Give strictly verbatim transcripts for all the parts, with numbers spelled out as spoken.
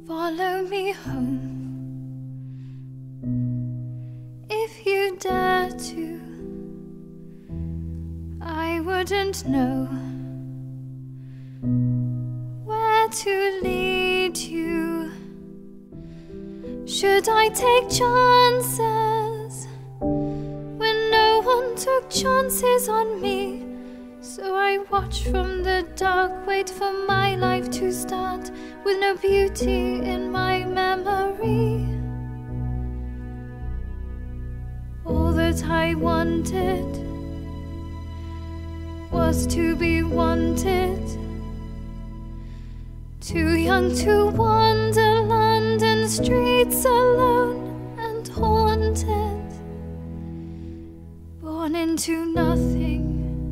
Follow me home if you dare to. I wouldn't know where to lead you. Should I take chances when no one took chances on me? So I watch from the dark, wait for my life to start, with no beauty in my memory. All that I wanted was to be wanted, too young to wander London streets alone and haunted, born into nothing.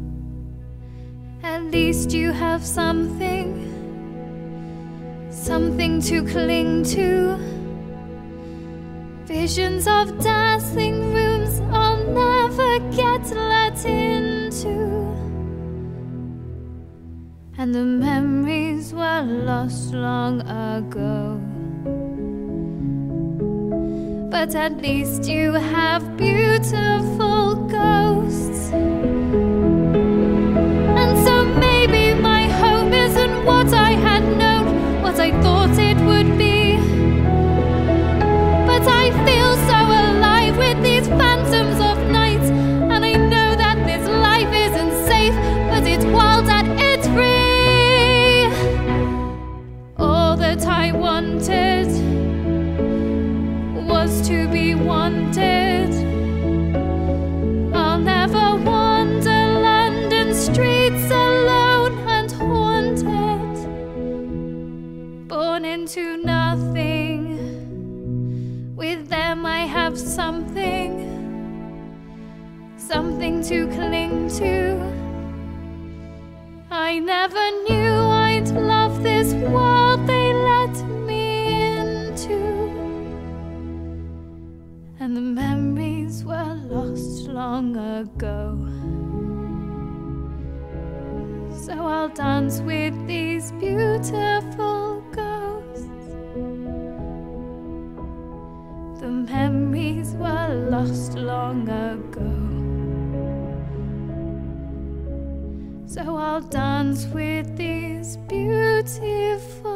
At least you have something, something to cling to. Visions of dazzling rooms I'll never get let into, and the memories were lost long ago. But at least you have beautiful ghosts. What I had known, what I thought it would be, but I feel so alive with these phantoms of night, and I know that this life isn't safe, but it's wild and it's free. All that I wanted was to be wanted. I'll never wander London streets alone and haunted, born into nothing. With them I have something, something to cling to. I never knew I'd love this world they let me into, and the memories were lost long ago. So I'll dance with these beautiful ghosts. The memories were lost long ago. So I'll dance with these beautiful